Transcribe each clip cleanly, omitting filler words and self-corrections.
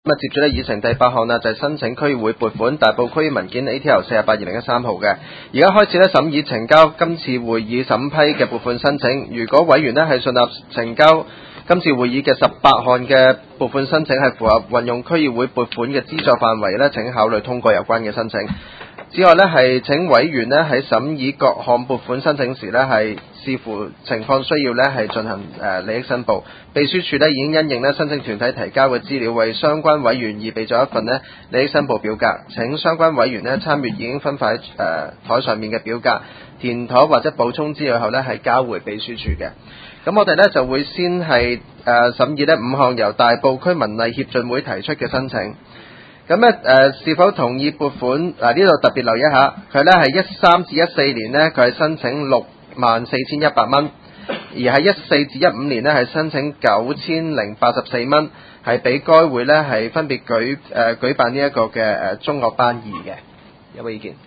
咁接住呢議程第8項啦，就係申請區議會撥款大埔區議文件 ATL 48/2013號嘅。而家開始呢審議呈交今次會議審批嘅撥款申請。如果委員呢係信納呈交今次會議嘅18項嘅撥款申請係符合運用區議會撥款嘅資助範圍呢，請考慮通過有關嘅申請。之外呢，係請委員呢喺審議各項撥款申請時呢，係視乎情況需要呢，係進行利益申報。秘書處呢已經因應呢申請團體提交嘅資料，為相關委員預備咗一份呢利益申報表格。請相關委員呢參與已經分發喺台上面嘅表格，填妥或者補充資料後呢，係交回秘書處嘅。咁我哋呢就會先係審議呢5項由大埔區文藝協進會提出嘅申請。咁呢是否同意撥款？呢度特別留意一下，佢呢係13至14年呢，佢係申請64,100蚊，而喺14至15年呢，係申請9,084蚊，係俾該會呢係分別舉辦呢一個嘅中樂班2嘅。有冇意見？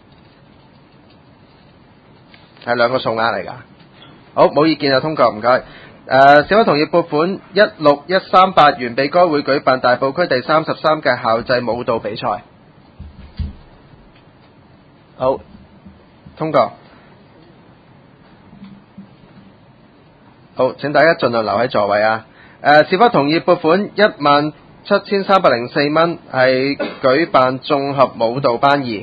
係兩個數額嚟㗎。好，冇意見就通過，唔該。是否同意撥款16,138元俾該會舉辦大埔區第33屆校際舞蹈比賽？好，通過。好，請大家盡量留喺座位啊。是否同意撥款17,304蚊係舉辦綜合舞蹈班2？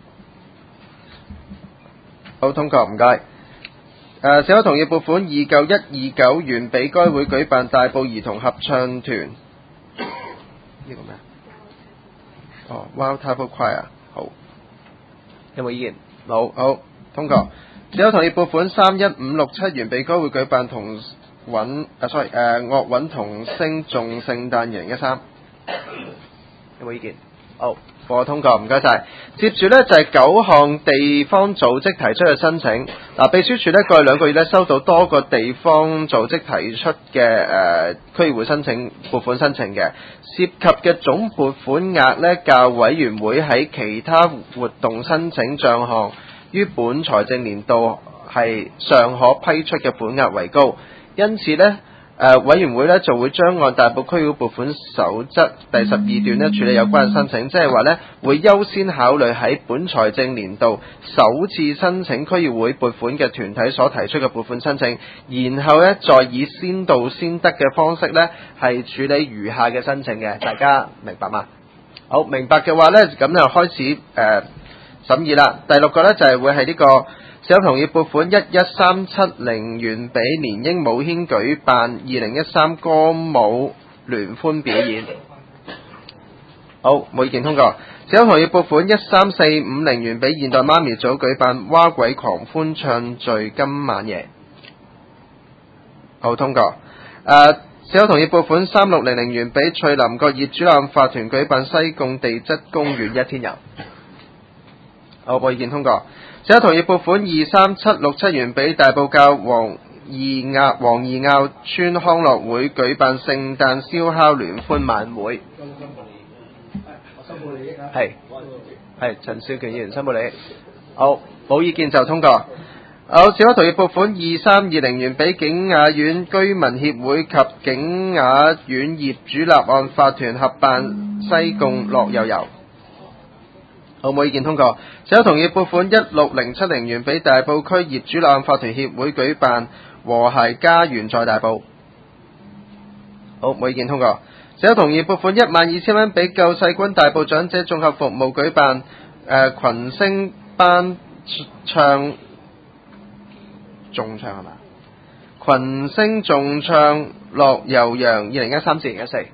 好，通過，唔該。是否同意撥款29129元俾該會舉辦大埔兒童合唱團？呢個咩？Wild Table Choir。好，有冇意見？冇，好，通過。是否同意撥款31567元俾該會舉辦樂韻童聲頌聖誕2013？有冇意見？好。通過，唔該晒。接住呢就係9項地方組織提出嘅申請。秘書處呢過去2個月呢收到多個地方組織提出嘅區議會撥款申請嘅，涉及嘅總撥款額呢較委員會喺其他活動申請帳項於本財政年度係尚可批出嘅款額為高，因此呢委員會呢就會將按大埔區議會撥款守則第12段呢處理有關嘅申請，即係話呢會優先考慮喺本財政年度首次申請區議會撥款嘅團體所提出嘅撥款申請，然後呢再以先到先得嘅方式呢係處理餘下嘅申請嘅。大家明白嗎？好，明白嘅話呢，咁就開始審議啦。第6個呢就係會係呢個。是否同意撥款11,370元俾連英舞軒舉辦2013歌舞聯歡表演？好，冇意見，通過。是否同意撥款13,450元俾現代媽咪組舉辦蛙鬼狂歡唱聚今晚夜？好，通過。是否同意撥款3600元俾翠林角業主立案法團舉辦西貢地質公園1天遊？好，冇意見，通過。是否同意撥款23767元俾大埔滘黃義坳村康樂會舉辦聖誕燒烤聯歡晚會？係陳少權議員申報利益。好，冇意見就通過。好，是否同意撥款2320元俾景雅苑居民協會及景雅苑業主立案法團合辦西貢樂悠遊？好，冇意見，通過。是否同意撥款16070元俾大埔區業主立案法團協會舉辦和諧家園在大埔？好，冇意見，通過。是否同意撥款12000蚊俾救世軍大埔長者綜合服務舉辦群聲班唱係嘛？群聲頌唱樂悠揚2013至2014？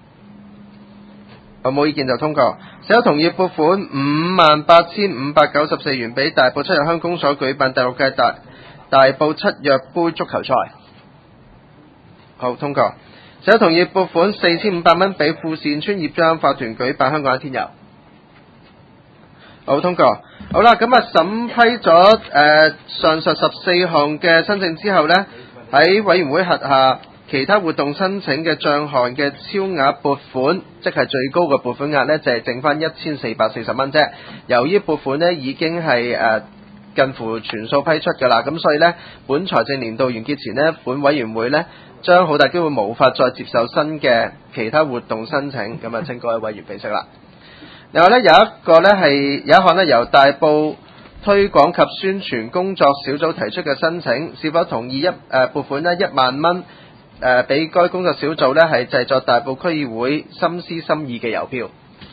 好，冇意見就通過。是否同意撥款58,594元俾大埔七日鄉公所舉辦第6屆大埔七約杯足球賽？好，通過。是否同意撥款4,500蚊俾富善村業主立案法團舉辦香港1天遊？好，通過。好啦，咁審批咗上述14項嘅申請之後呢，喺委員會轄下其他活動申請嘅帳項嘅超額撥款，即係最高嘅撥款額呢，就係剩翻1440蚊啫。由於撥款呢已經係近乎全數批出㗎啦。咁所以呢，本財政年度完結前呢，本委員會呢將好大機會無法再接受新嘅其他活動申請。咁啊，請各位委員備悉啦。另外呢，有一項呢由大埔推廣及宣傳工作小組提出嘅申請，是否同意撥款呢1萬蚊俾該工作小組呢係製作大埔區議會心思心意嘅郵票？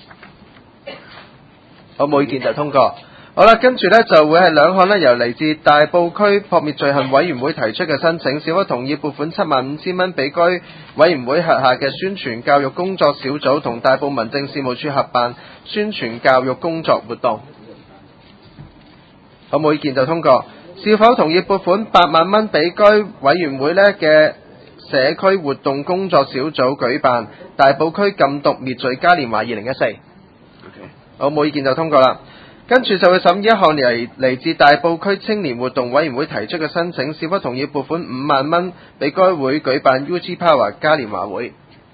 好，冇意見就通過。好啦，跟住呢就會係兩項呢由嚟自大埔區撲滅罪行委員會提出嘅申請，是否同意撥款75000蚊俾該委員會轄下嘅宣傳教育工作小組同大埔民政事務處合辦宣傳教育工作活動？好，冇意見就通過。是否同意撥款8萬蚊俾該委員會呢嘅社區活動工作小組舉辦大埔區禁毒滅罪嘉年華2014？好，冇意見就通過啦。跟住就會審議一項嚟自大埔區青年活動委員會提出嘅申請，是否同意撥款5萬蚊俾該會舉辦 UG Power 嘉年華會？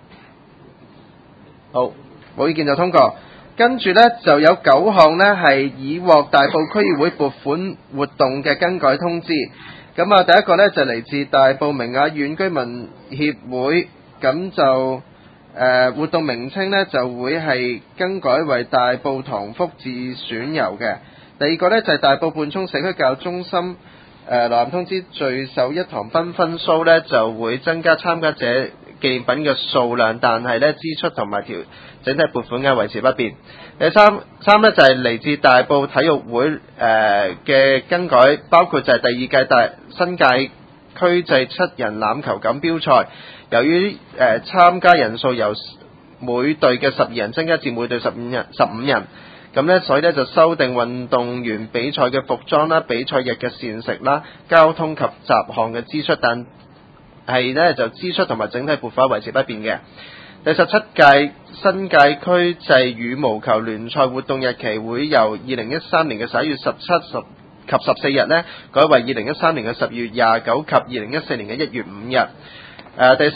好，冇意見就通過。跟住呢就有9項呢係已獲大埔區議會撥款活動嘅更改通知。咁啊，第一個呢就嚟自大埔明雅苑居民協會，咁就活動名稱呢就會係更改為大埔塘福自選遊嘅。第二個呢就係大埔泮涌社區教育中心來函通知，最後一堂繽紛 show 呢就會增加參加者紀念品嘅數量，但係呢支出同埋整體撥款嘅維持不變。第三呢就係嚟自大埔體育會嘅更改，包括就係第二屆新界區際7人欖球錦標賽，由於參加人數由每隊嘅12人增加至每隊15人，咁呢所以呢就修訂運動員比賽嘅服裝啦、比賽日嘅膳食啦、交通及雜項嘅支出，但係呢就支出同埋整體撥款維持不變嘅。第17屆新界區際羽毛球聯賽活動日期會由2013年嘅11月17及14日呢改為2013年嘅12月29及2014年嘅1月5日。第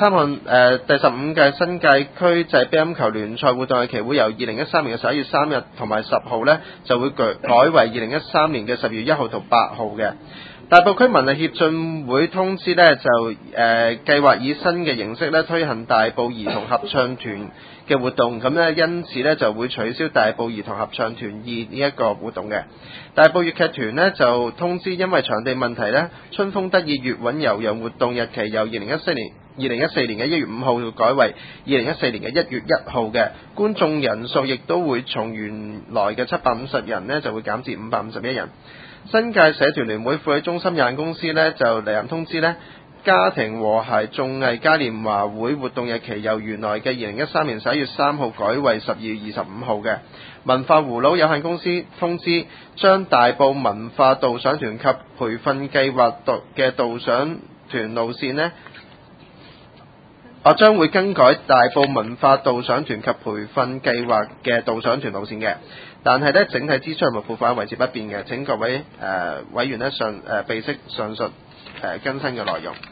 15屆新界區際乒乓球聯賽活動日期會由2013年嘅11月3日同埋10號呢就會改為2013年嘅12月1號同8號嘅。大埔區文藝協進會通知呢就計劃以新嘅形式呢推行大埔兒童合唱團嘅活動，咁呢因此呢就會取消大埔兒童合唱團2呢一個活動嘅。大埔粵劇團呢就通知，因為場地問題呢，春風得意粵韻悠揚活動日期由2014年嘅1月5號改為2014年嘅1月1號嘅，觀眾人數亦都會從原來嘅750人呢就會減至551人。新界社團聯會婦女中心有限公司呢就嚟函通知呢，家庭和諧綜藝嘉年華會活動日期由原來嘅2013年11月3號改為12月25號嘅。文化葫蘆有限公司通知，將大埔文化導賞團及培訓計劃嘅導賞團路線呢將會更改大埔文化導賞團及培訓計劃嘅導賞團路線嘅，但係呢整體支出同埋撥款維持不變嘅。請各位委員呢備悉上述更新嘅內容。